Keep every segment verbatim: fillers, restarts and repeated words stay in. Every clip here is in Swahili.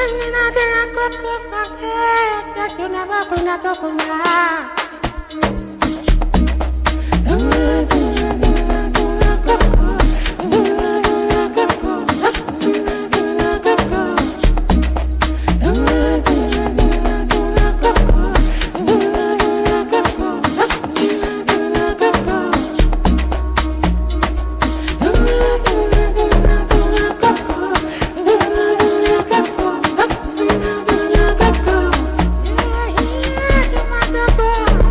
Yeah, yeah,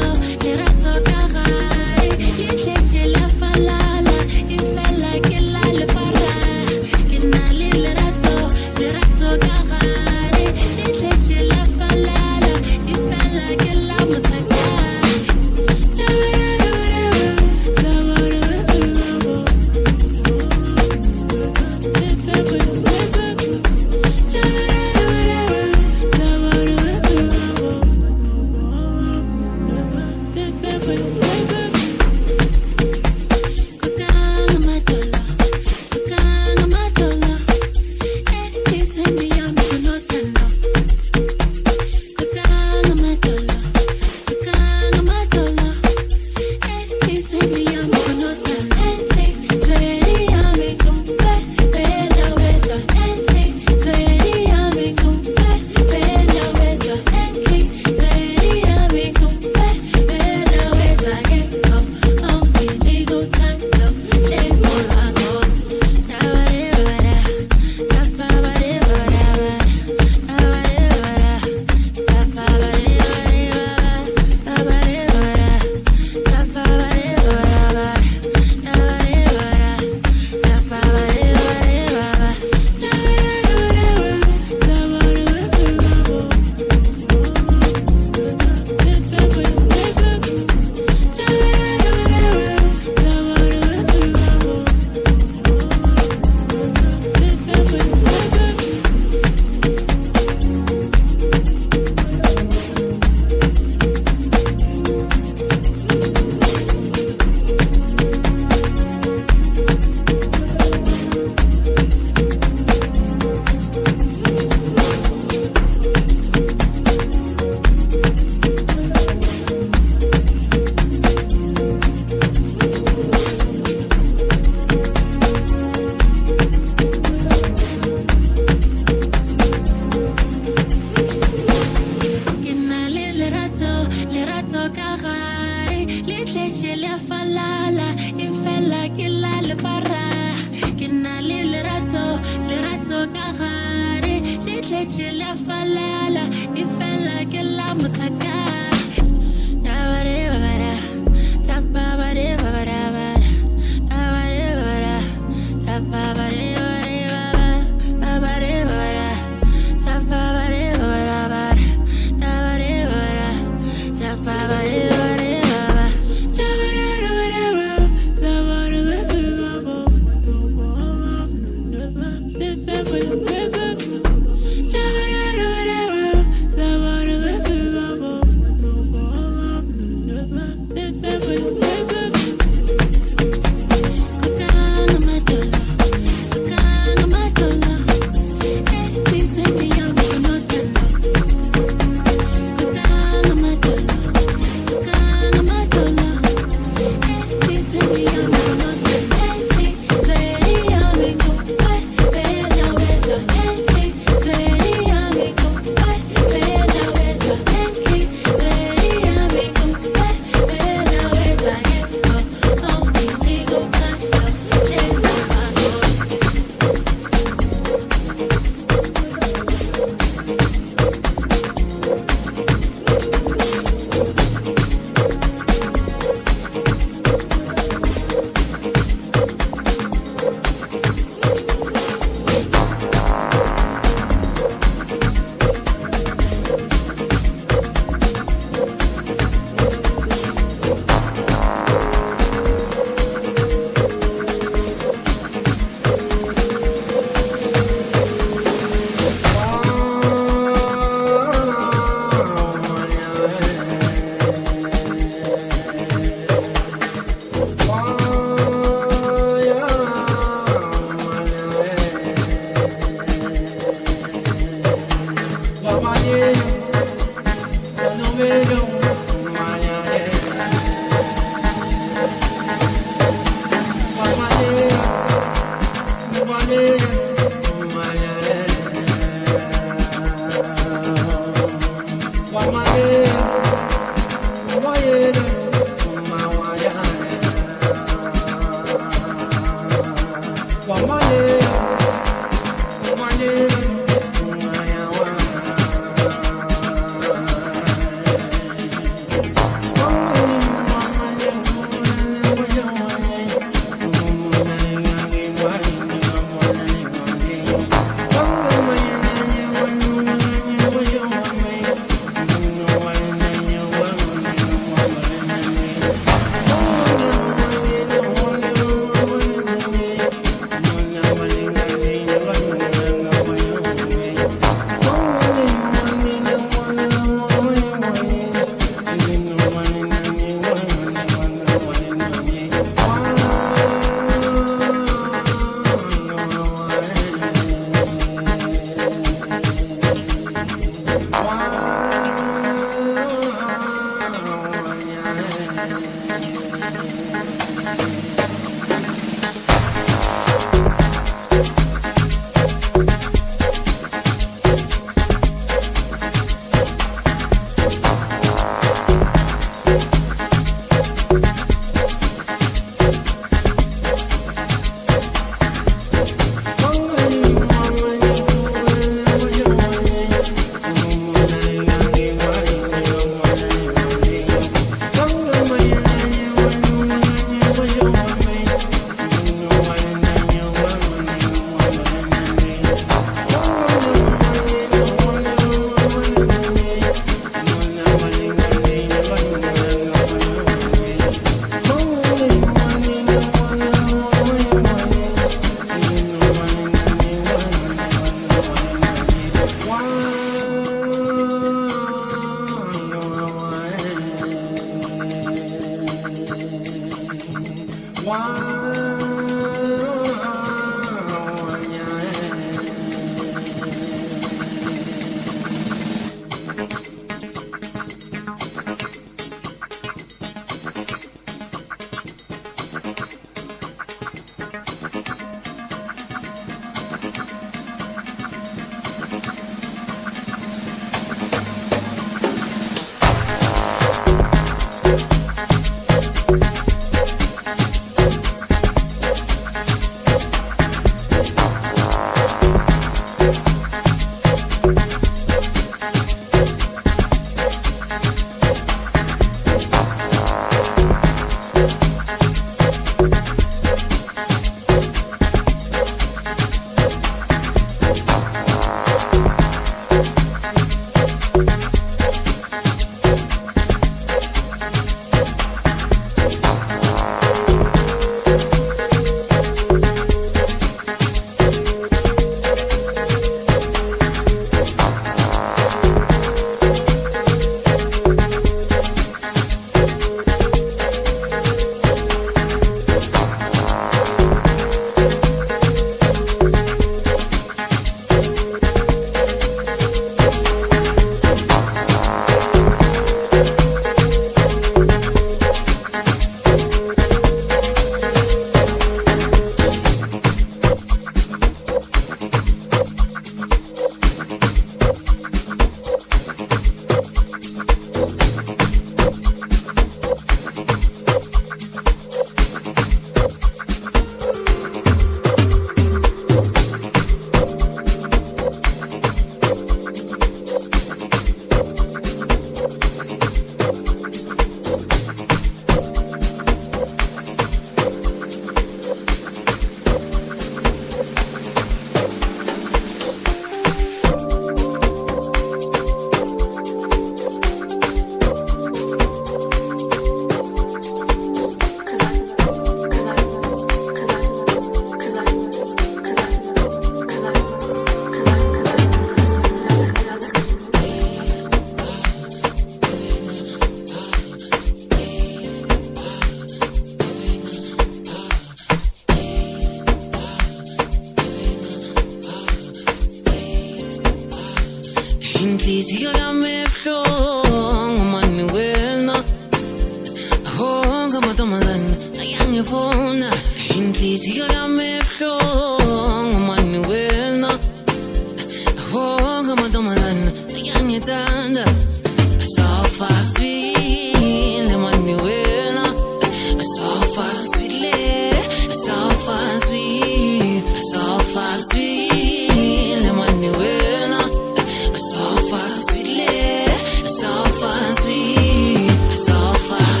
inhliziyo yami ebuhlungu Manuela ahonga amantombazane ayangifuna inhliziyo yami ebuhlungu Manuela ahonga amantombazane ayangithanda so fast sweet Manuela so fast sweet so fast sweet so fast sweet Manuela so fast sweet so fast sweet so fast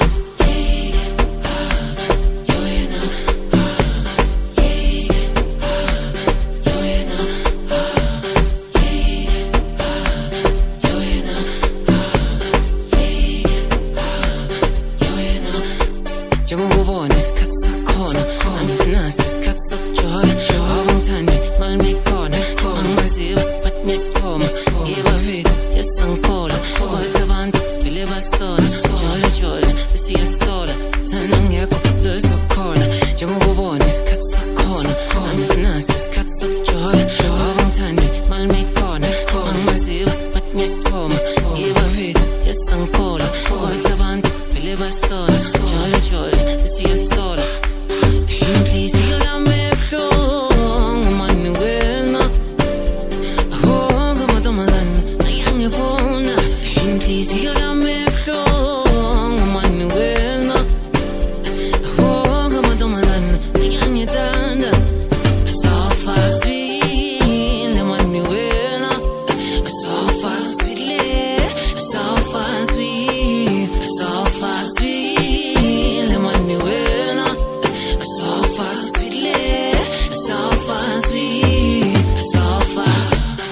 Njengokubona isikhathi sakhona angisenaso isikhathi sokujola awangithandi malimikhona angimaziyo but ngiyakuthoma yebafethu yesangiphola kodwa abantu vele basona jola jola besiyasola thana ngekho lozokhona njengokubona isikhathi sakhona angisenaso isikhathi sokujola awangithandi malimikhona angimaziyo but ngiyakuthoma yebafethu yesangiphola kodwa abantu vele basona jola jola besiyasola inhliziyo yami ebuhlungu Manuela ahonga amantombazane ayangifuna inhliziyo yami ebuhlungu Manuela ahonga amantombazane ayangithanda so fast sweet Manuela so fast sweet so fast sweet so fast sweet Manuela so fast sweet so fast sweet so fast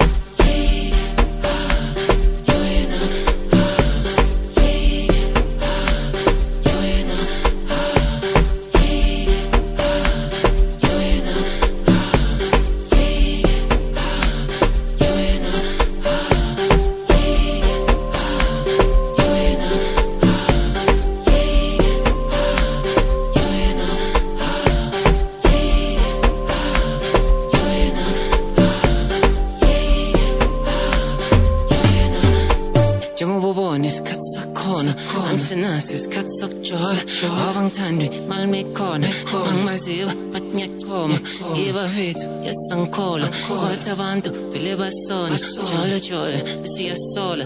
Njengokubona isikhathi sakhona angisenaso isikhathi sokujola awangithandi malimikhona angimaziyo but ngiyakuthoma yebafethu yesangiphola kodwa abantu vele basona jola jola besiyasola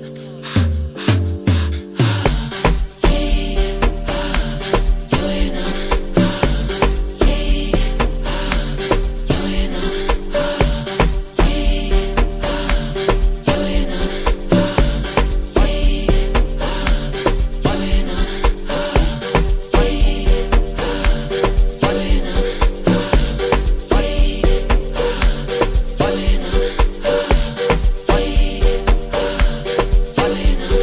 Joanna.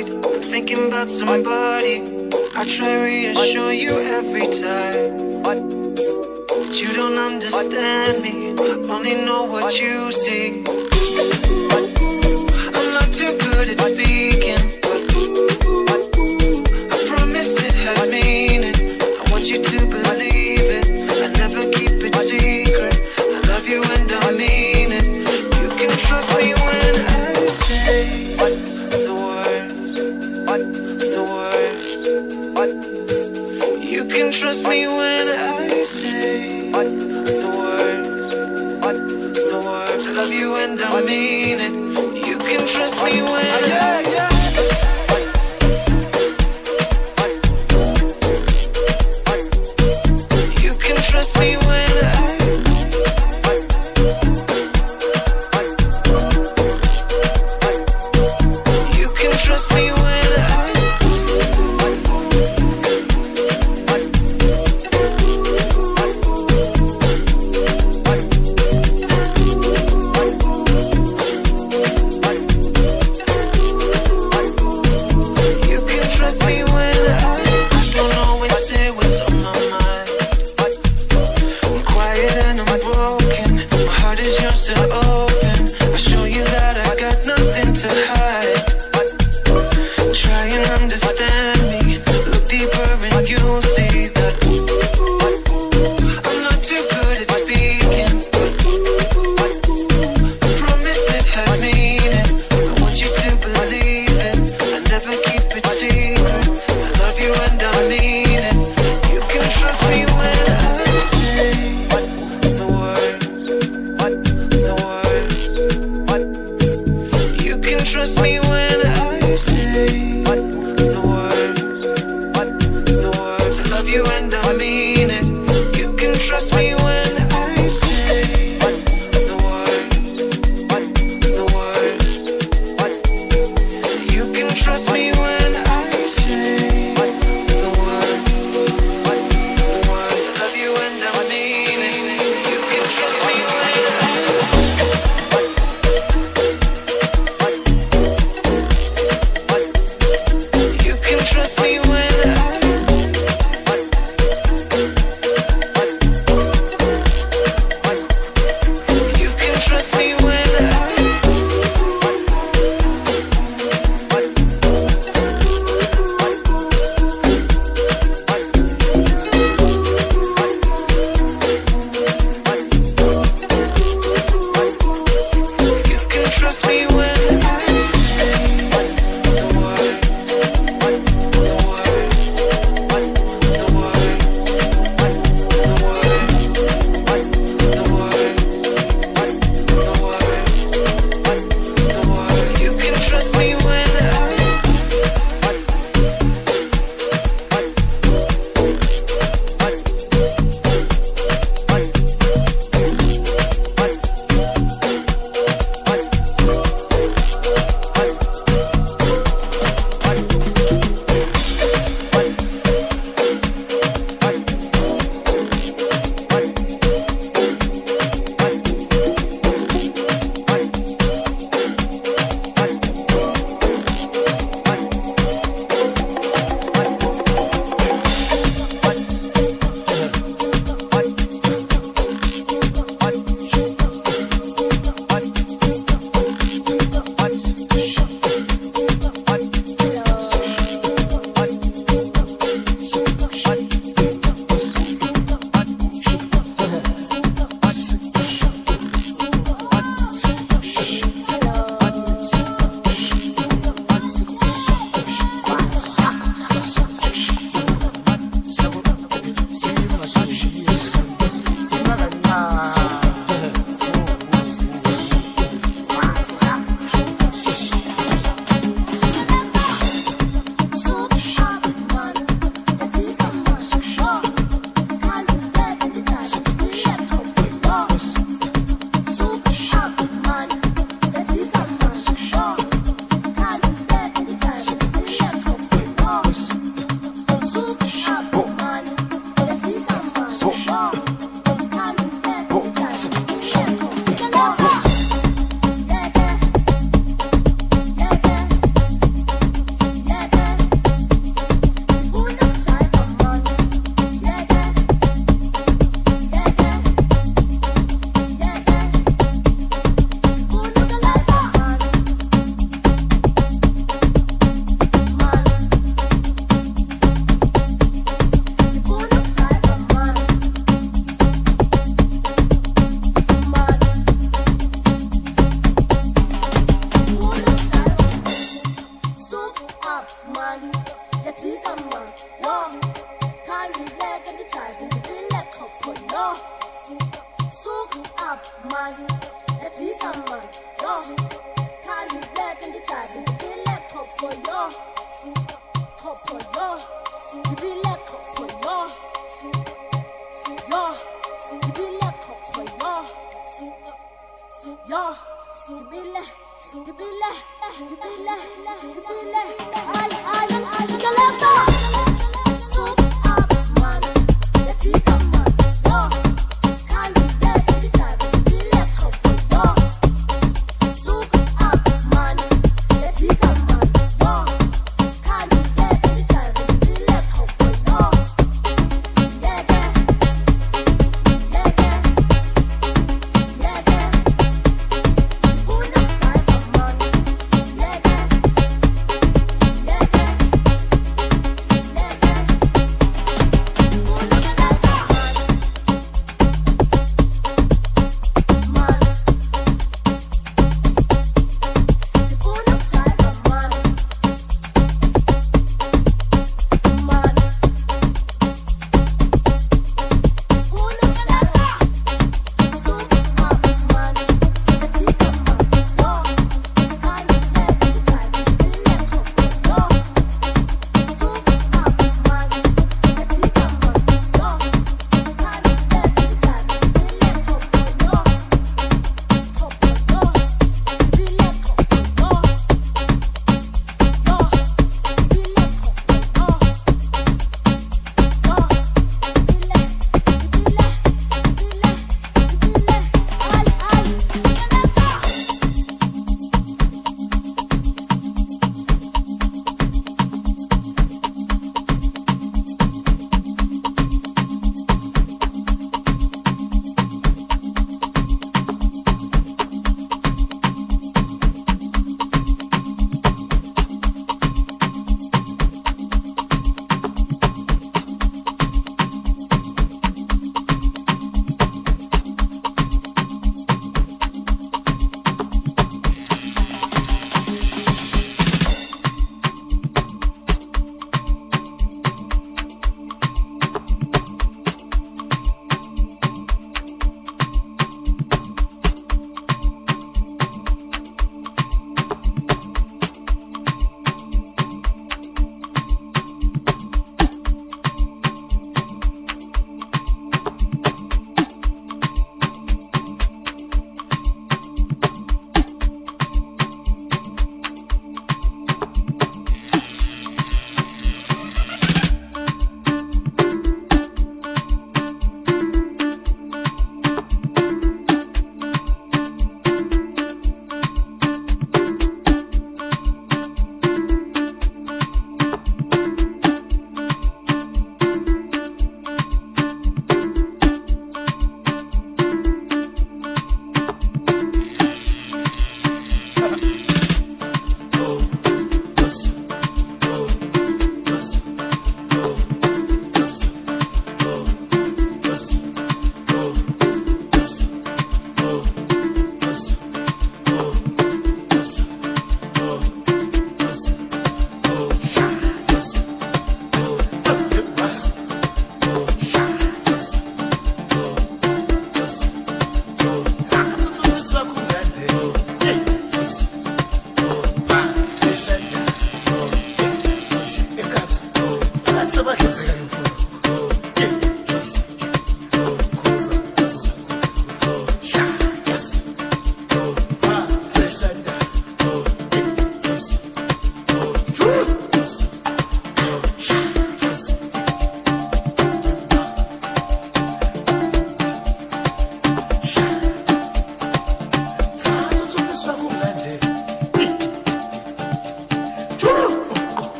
worried. I'm thinking about somebody. I try reassure you every time, but you don't understand me. Only know what you see. I'm not too good at speaking, but I promise it has meaning. I want you to believe it. I never keep it secret. I love you and I mean it. You can trust me when I say the words, the words. You can trust me when I say the words, the words. I love you and I mean it. You can trust me when I yeah, yeah. You can trust me when I You can trust me when I to open. I show you that I got nothing to hide. up, man. The teeth are man, yo. Can't be leg and the child, and the leg up for yo. Soak up, man. The teeth are man, yo. Can't be leg and the child, and the leg up for yo. Top for yo. The leg up for yo. Yo. The leg up for yo. Yo. The leg. The leg. The leg. The leg. I, I, I, I, left off. Soak up, man. The teeth are man, yo. Can't be dead in the child, the leg up for yo. Soak up, man. The teeth are man, yo. Can't be dead in the child, the leg up for yo. Yeah, yeah. Yeah, yeah. Yeah, yeah. Who not child of man? Yeah, yeah. Yeah,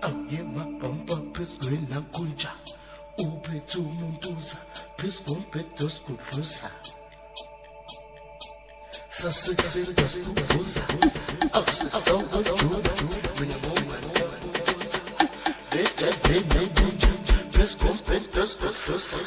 awuyema bamba phezukweni kunja uphethe umuntuza phezu kombhede osigudluza sasekuseka suvuza awusisawujuju mina bomani vete vene kunja phezu kombhede osigudluza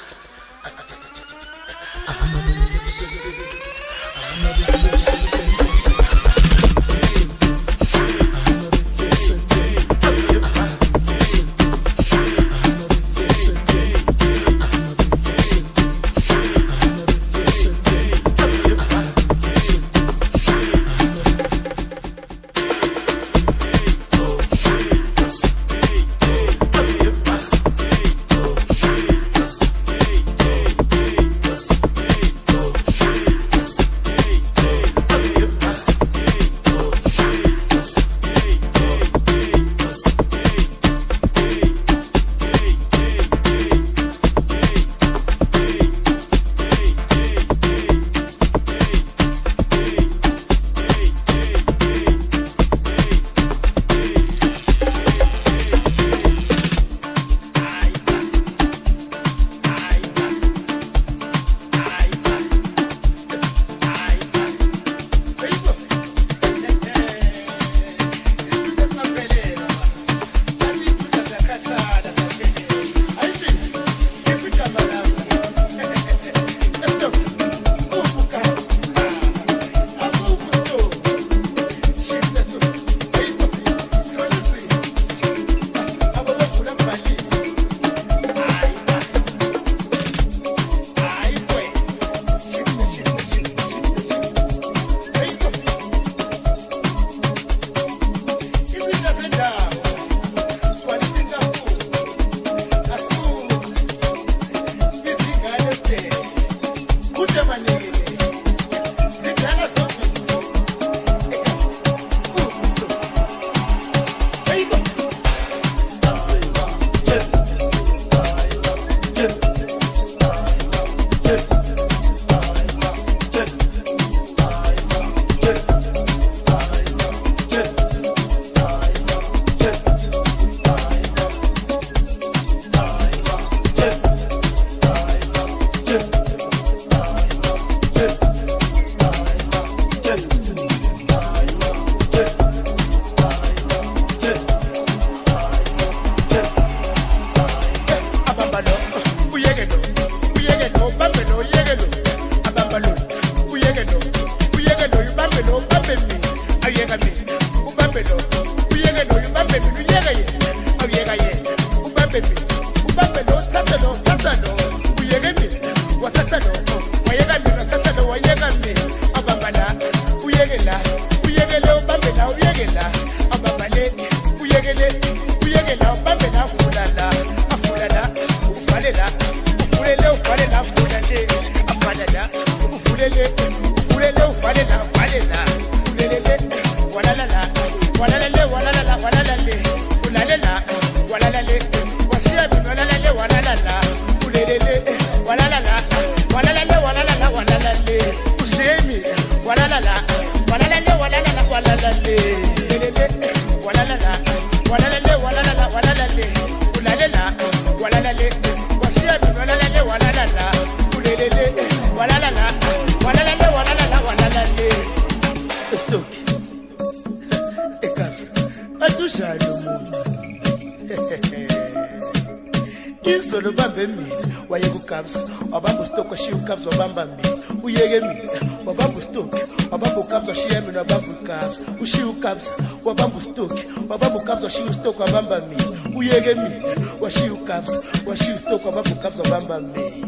Izolo bambe mina wayekugabsa wabamba ustock washiya ukabza wabamba mina uyeke mina wabamba ustock wabamba ukabza washiya mina wabamba ukabza ushiya ukabza wabamba ustock wabamba ukabza washiya ustock wabamba mina uyeke mina washiya ukabza washiya ustock wabamba ukabza wabamba mina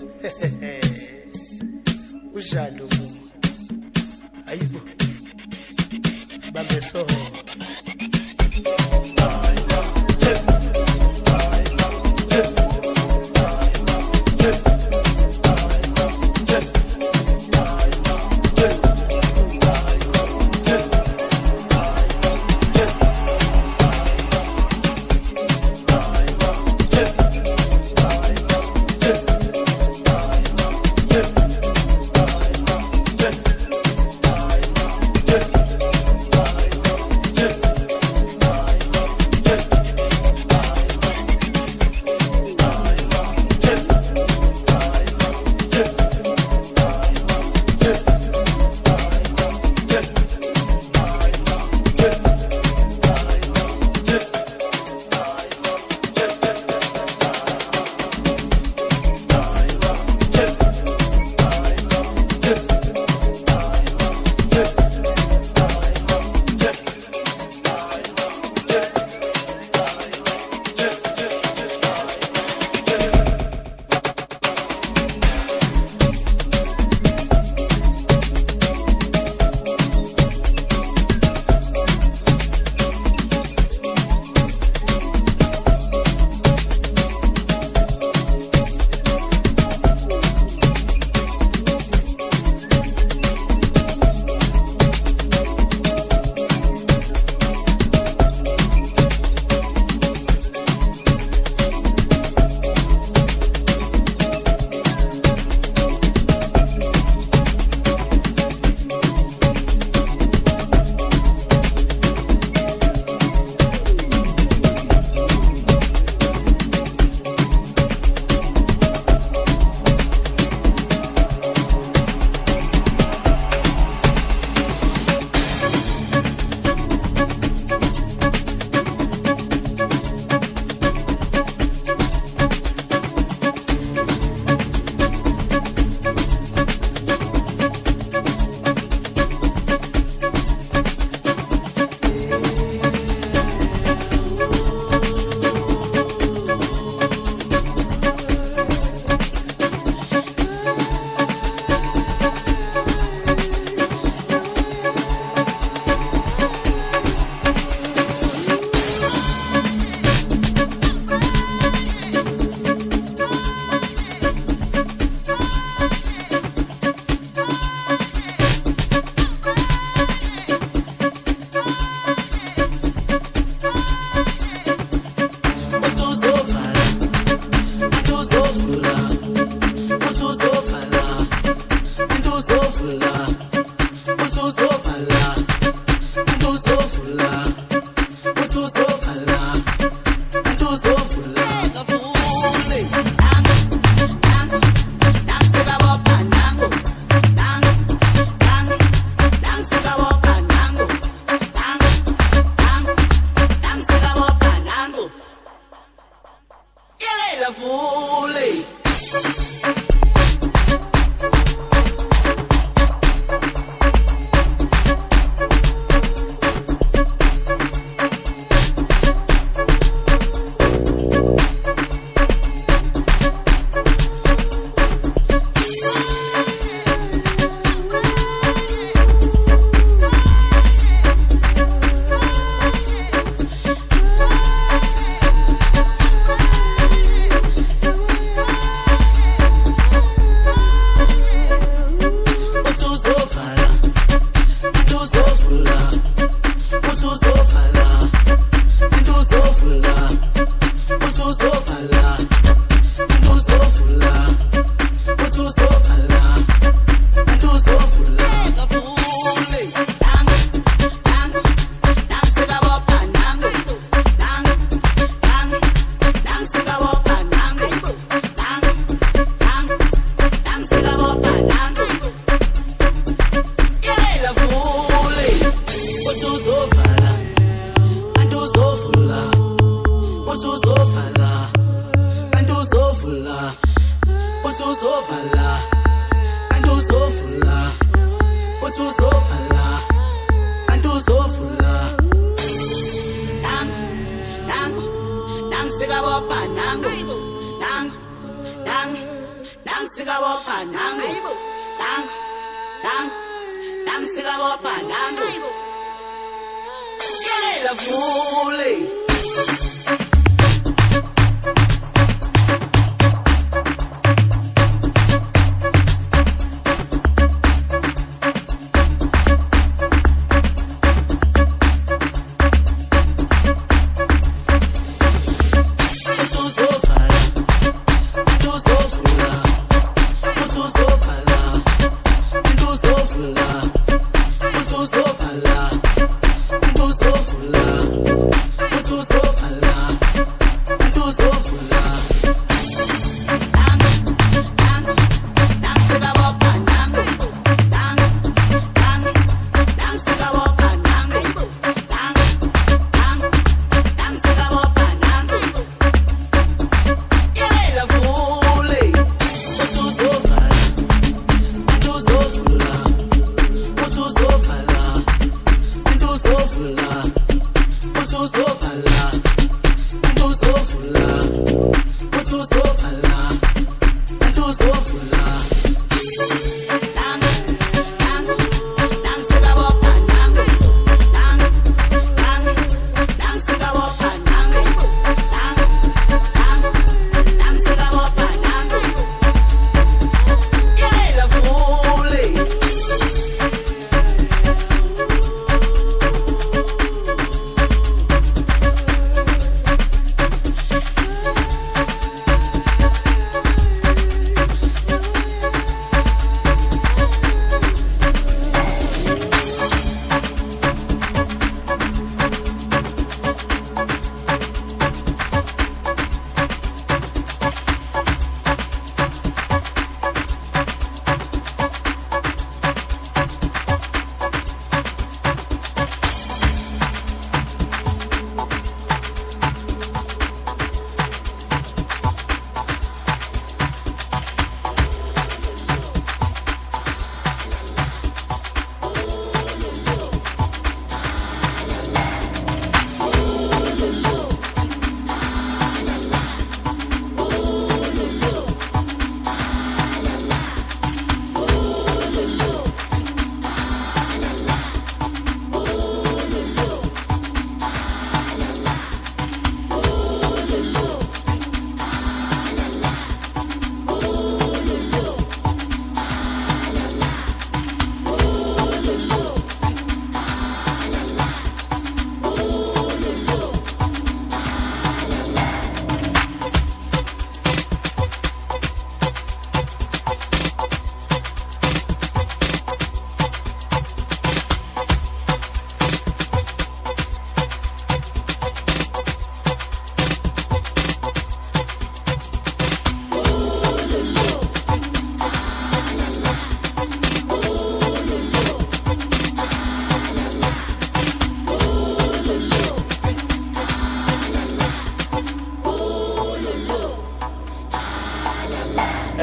ujalo ayibo sibambe so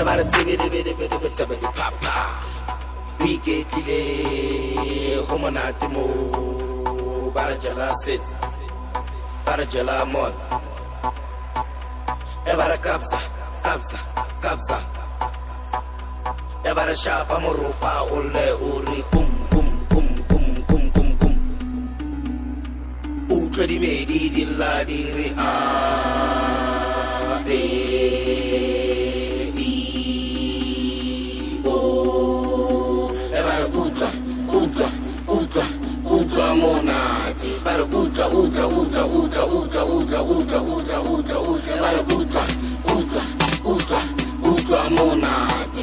Ebara tibi tibi tibi tibi tibi tibi papa. We get it. Homonati mo. Barajala sit. Barajala mon. Ebara kapsa, kapsa, kapsa. Ebara shapa morupa ule uri kum kum kum kum kum kum kum. Utra di medi di la di re a e i o. Ebara utra utra utra utra monati. Ebara utra utra utra utra utra utra utra utra utra utra. Ebara utra utra utra utra monati.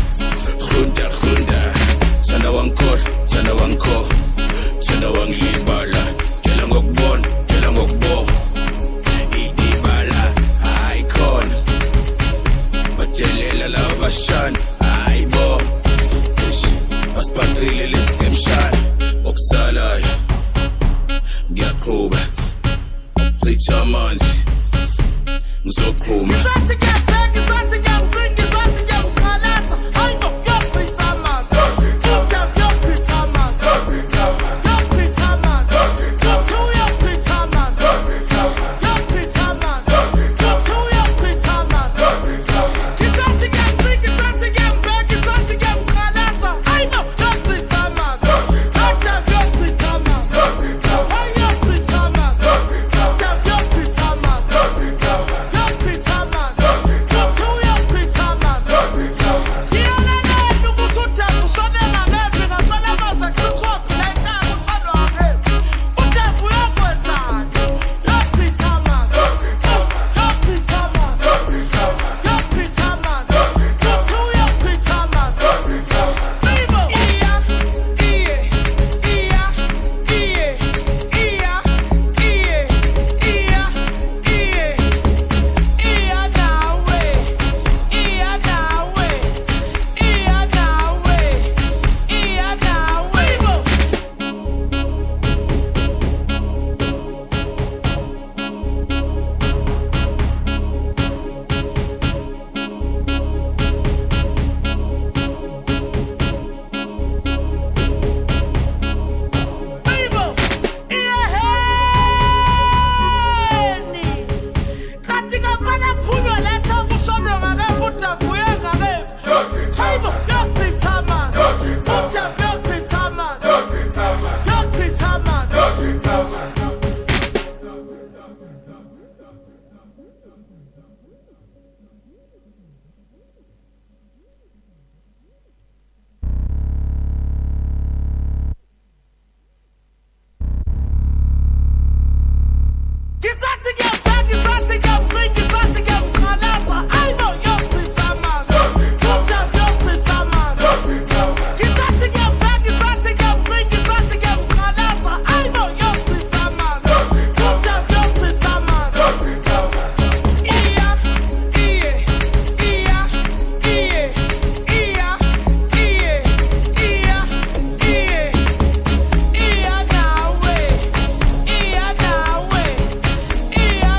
Sana wangko, sana wangiliba Yeah.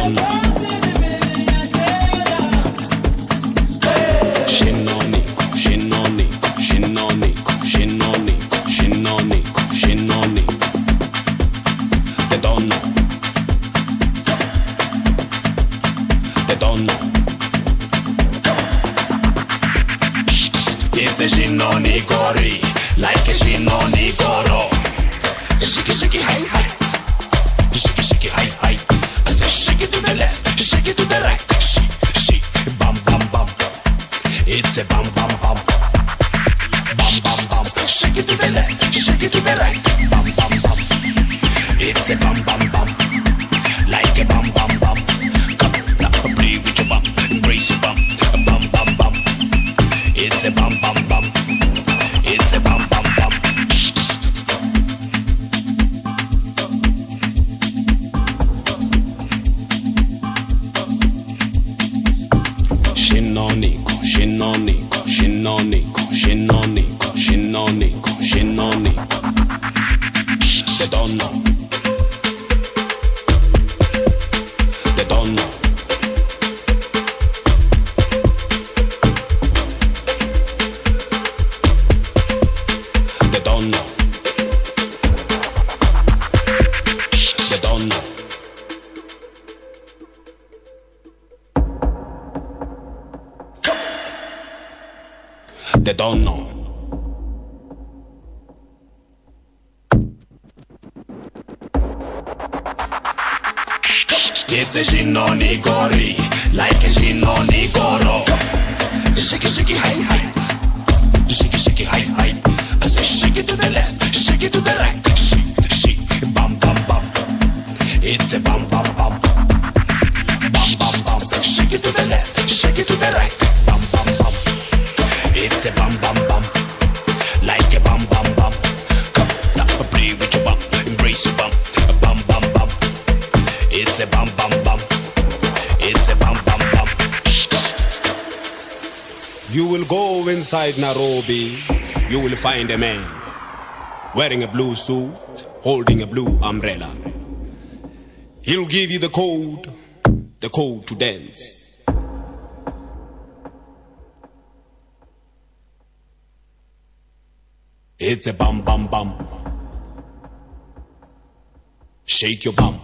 don't know. Shinonico, Shinonico, Shinonico, Shinonico, Shinonico, Shinonico. They don't know. They don't know. It's a Shinonikori, like a Shinonikoro. Shiki, shiki, hi, hi. Shiki, shiki, hi, hi. I say shake it to the left, shake it to the right. Shake, shake, bam, bam, bam. It's a bam, bam, bam. Bam, bam, bam. Shake it to the left, shake it to the right. Bam, bam, bam. It's a bam, bam, bam. Like a bam, bam, bam. Come, now play with your bam, embrace your bam. Bam, bam, bam. It's a bam, bam, bam. It's a bam, bam, bam. Shinonico, Shinonico, Shinonico, Shinonico, Shinonico, Shinonico. They don't know. They don't know. They don't know. They don't know. They don't know. It's a Shinonikori, like a Shinonikoro. Shake it, shake it, hi, hi. Shake it, shake it, hi, hi. I say shake it to the left, shake it to the right. Shake, shake, bam, bam, bam. It's a bam, bam, bam. Bam, bam, bam. Shake it to the left, shake it to the right. Bam, bam, bam. It's a bam, bam, bam. Like a bam, bam, bam. Come, now play with your bam, embrace your bam. Bam, bam, bam. It's a bam, bam, bam. It's a bam, bam, bam. You will go inside Nairobi. You will find a man wearing a blue suit, holding a blue umbrella. He'll give you the code, the code to dance. It's a bum, bum, bum. Shake your bum.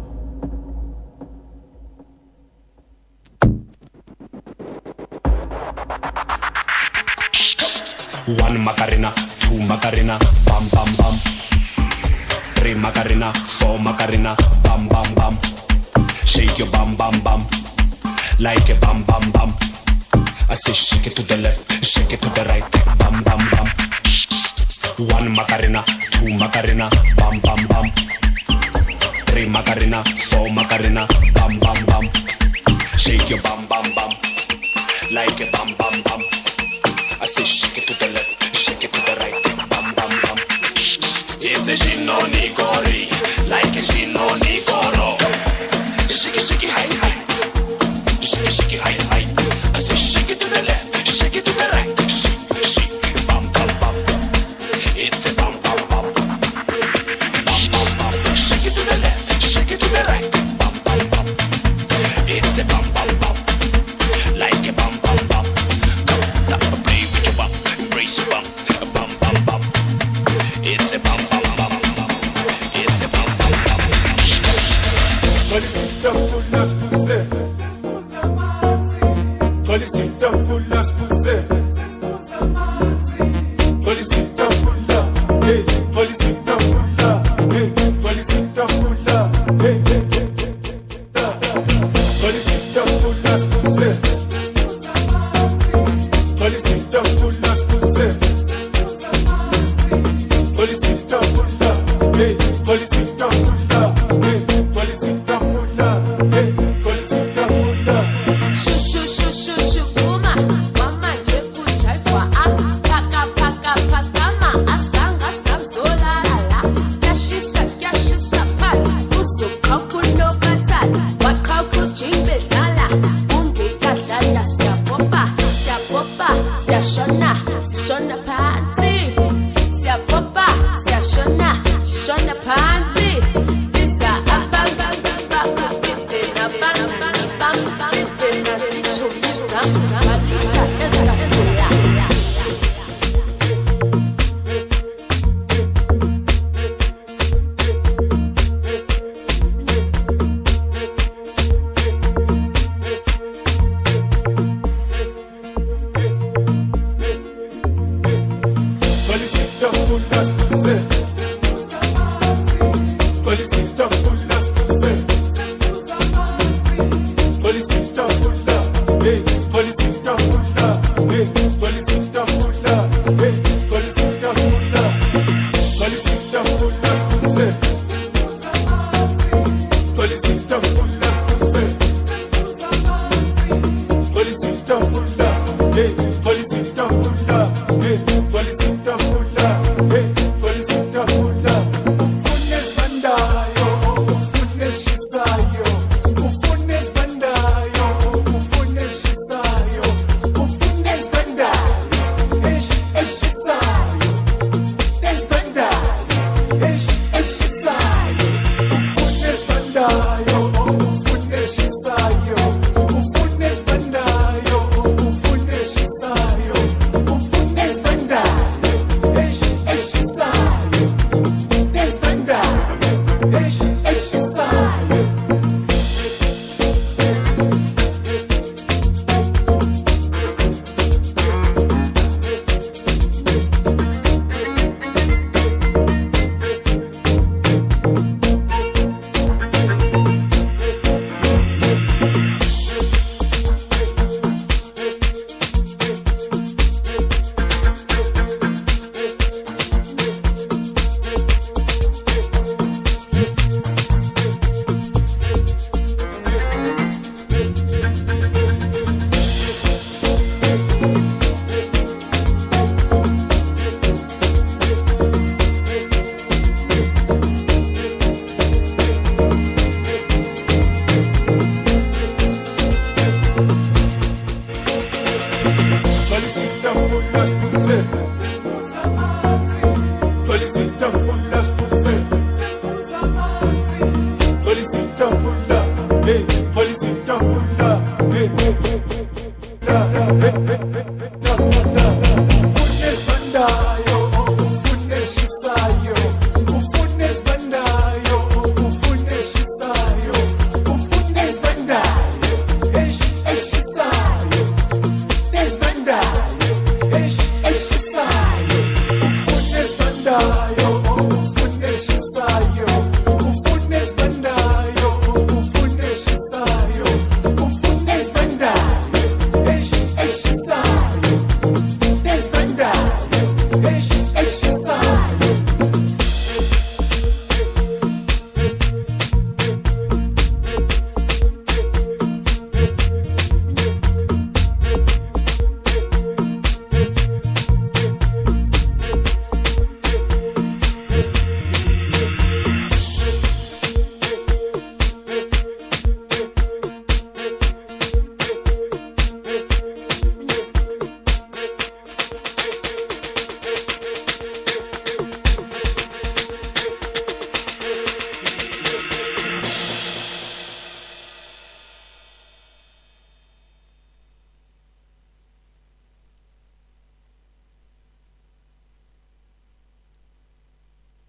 One Macarena, two Macarena, bam, bam, bam. Three Macarena, four Macarena, bam, bam, bam. Shake your bam, bam, bam. Like a bam, bam, bam. I say shake it to the left, shake it to the right, bam, bam, bam. One Macarena, two Macarena, bam, bam, bam. Three Macarena, four Macarena, bam, bam, bam. Shake your bam, bam, bam. Like a bam, bam, bam. I say shake it to the left, shake it to the right, bam, bam, bam. It's a Shinonikori, like a Shinonikoro. Shake it, shake it, hi, hi. Shake it, shake it, hi, hi. I say shake it to the left, shake it to the right. Shake, shake, bam, bam, bam. It's a bam, bam, bam. Bam, bam, bam. Shake it to the left, shake it to the right. Bam, bam, bam. It's a bam, bam, bam. Like a bam, bam, bam. Now play with your bam, embrace your bam. Bam, bam, bam. It's a bam, bam, bam. It's a bam, bam, bam. Solicita full las puse. Solicita full las puse. Solicita full la, hey. Solicita full la, hey. Solicita full la, hey. Solicita full las puse. Solicita full las puse. Solicita full la, hey. Solicita full la, hey. Solicita full la, hey. Solicita full la. Shushu shushu shukuma, mama cheku chaifwa ah, paka paka pakama, Felicita fulla spuse. Felicita fulla, eh, felicita fulla, eh, felicita fulla, eh, felicita fulla. Ufunes bandayo, ufunes shisayo, ufunes bandayo, ufunes shisayo, ufunes bandayo, esh esh shisayo, des bandayo, esh esh shisayo, ufunes bandayo, ufunes shisayo, ufunes bandayo, ufunes shisayo, ufunes bandayo, esh esh shisayo, des bandayo, esh esh shisayo. Felicita fulla spuse. Felicita fulla spuse. Felicita fulla, eh, felicita fulla.